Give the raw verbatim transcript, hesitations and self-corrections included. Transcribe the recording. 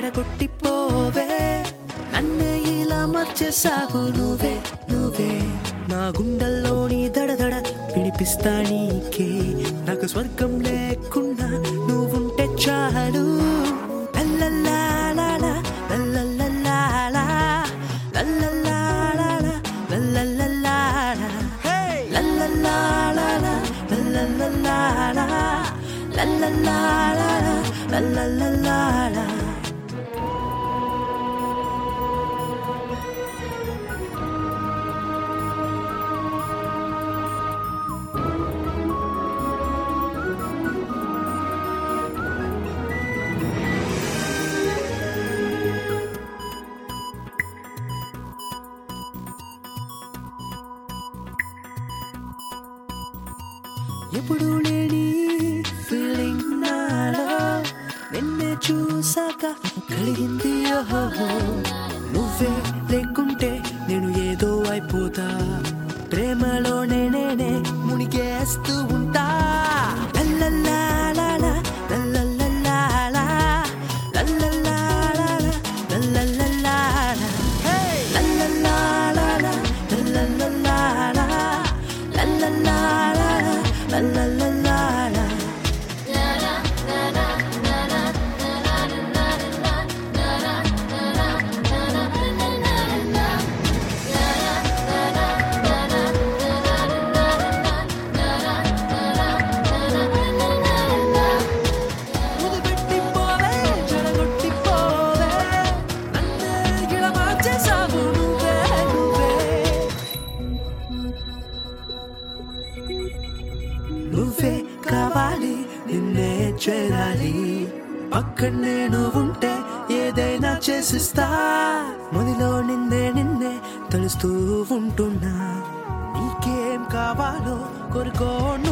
చెడగొట్టిపోవే నన్నే ఇలా మార్చేసావు నువ్వే నువ్వే నా గుండెల్లోని దడదడ వినిపిస్తా నీకే నాకు స్వర్గం లేకుండా నువ్వుంటే చాలు లల్లల్లాలా లల్లల్లాలా లల్లల్లాలా లల్లల్లాలా లల్లల్లాలా లల్లల్లాలా లల్లల్లాలా లల్లల్లాలా ఎప్పుడు లేని ఫీలింగ్ నాలో నిన్నే చూసాక కలిగింది ఓహో నువ్వే లేకుంటే నేను ఏదో అయిపోతా ప్రేమలోనే నేనే మునిగేస్తూ ఉంటా లల్లల్లాలా లల్లల్లాలా లల్లల్లాలా లల్లల్లాలా లల్లల్లాలా లల్లల్లాలా లల్లల్లాలా La la la la నువ్వే కావాలి నిన్నే చేరాలి పక్కన నేను ఉంటే ఏదైనా చేసిస్తా మొదలో నిన్నే నిన్నే తెలుస్తూ ఉంటున్నా నీకేం కావాలో కోరుకో